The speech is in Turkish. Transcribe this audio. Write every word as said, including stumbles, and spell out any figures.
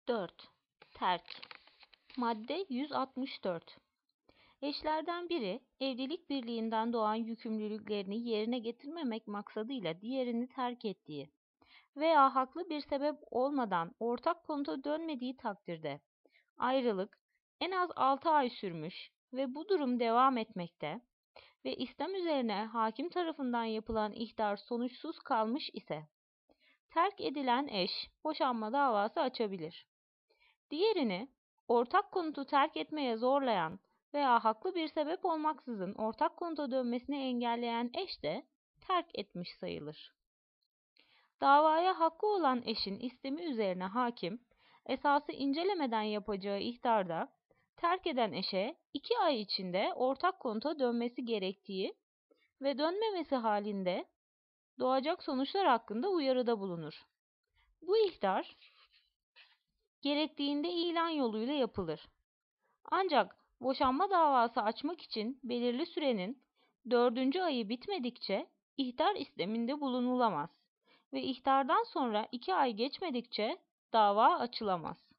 dört. Terk. Madde yüz altmış dört. Eşlerden biri, evlilik birliğinden doğan yükümlülüklerini yerine getirmemek maksadıyla diğerini terk ettiği veya haklı bir sebep olmadan ortak konuta dönmediği takdirde, ayrılık en az altı ay sürmüş ve bu durum devam etmekte ve İslam üzerine hakim tarafından yapılan ihtar sonuçsuz kalmış ise, terk edilen eş boşanma davası açabilir. Diğerini, ortak konutu terk etmeye zorlayan veya haklı bir sebep olmaksızın ortak konuta dönmesini engelleyen eş de terk etmiş sayılır. Davaya hakkı olan eşin istemi üzerine hakim, esası incelemeden yapacağı ihtarda, terk eden eşe iki ay içinde ortak konuta dönmesi gerektiği ve dönmemesi halinde doğacak sonuçlar hakkında uyarıda bulunur. Bu ihtar, gerektiğinde ilan yoluyla yapılır. Ancak boşanma davası açmak için belirli sürenin dördüncü ayı bitmedikçe ihtar isteminde bulunulamaz ve ihtardan sonra iki ay geçmedikçe dava açılamaz.